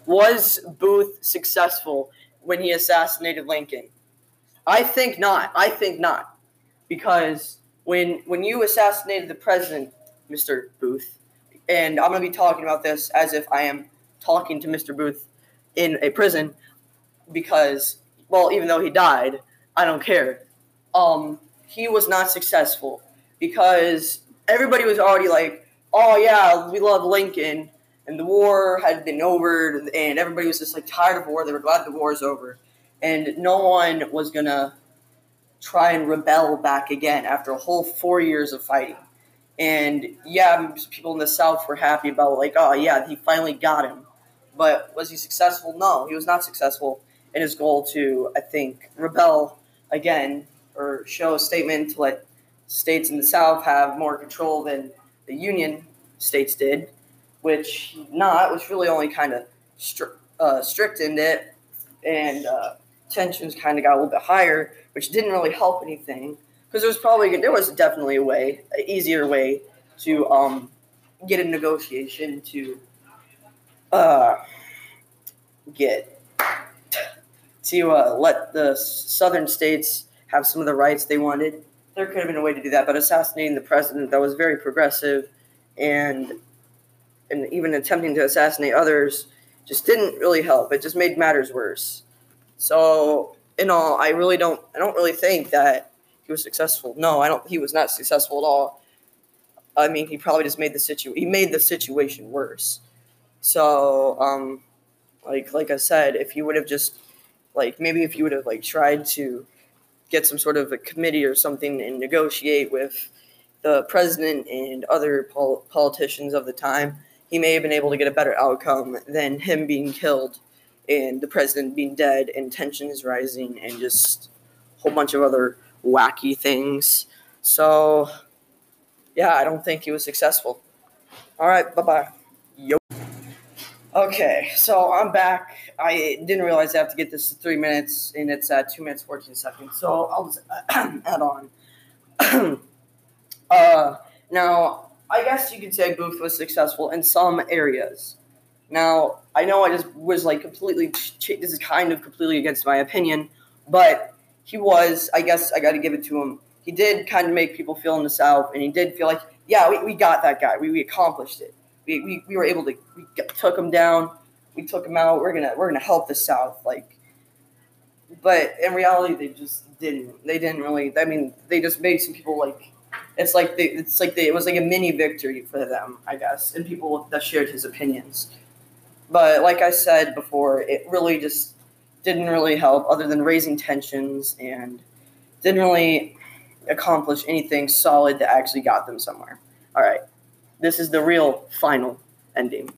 Was Booth successful when he assassinated Lincoln? I think not. Because when you assassinated the president, Mr. Booth, and I'm going to be talking about this as if I am talking to Mr. Booth in a prison, because, well, even though he died, I don't care. He was not successful because everybody was already like, oh yeah, we love Lincoln, and the war had been over, and everybody was just like tired of war. They were glad the war was over, and no one was gonna try and rebel back again after a whole 4 years of fighting. And yeah, people in the South were happy about, like, oh yeah, he finally got him. But was he successful? No, he was not successful in his goal to, I think, rebel again or show a statement to let states in the South have more control than the Union states did, which really only kind of strictened it, and tensions kind of got a little bit higher, which didn't really help anything, because there was definitely an easier way to get a negotiation to let the southern states have some of the rights they wanted. There could have been a way to do that, but assassinating the president that was very progressive and even attempting to assassinate others just didn't really help. It just made matters worse. So, in all, I don't really think that he was successful. No, he was not successful at all. I mean, he probably just made the situation worse. So, like I said, if you would have tried to get some sort of a committee or something and negotiate with the president and other politicians of the time, he may have been able to get a better outcome than him being killed and the president being dead and tensions rising and just a whole bunch of other wacky things. So, yeah, I don't think he was successful. All right, bye-bye. Yo. Okay, so I'm back. I didn't realize I have to get this to 3 minutes, and it's at 2 minutes, 14 seconds. So I'll just add on. Now, I guess you could say Booth was successful in some areas. Now, I know I just was like this is kind of completely against my opinion, but he was, I guess I got to give it to him. He did kind of make people feel in the South, and he did feel like, yeah, we got that guy. We accomplished it. We were able to, took him down. We took him out. We're gonna help the South. But in reality, they just didn't. They didn't really. I mean, they just made some people like. It was like a mini victory for them, I guess, and people that shared his opinions. But like I said before, it really just didn't really help, other than raising tensions, and didn't really accomplish anything solid that actually got them somewhere. All right, this is the real final ending.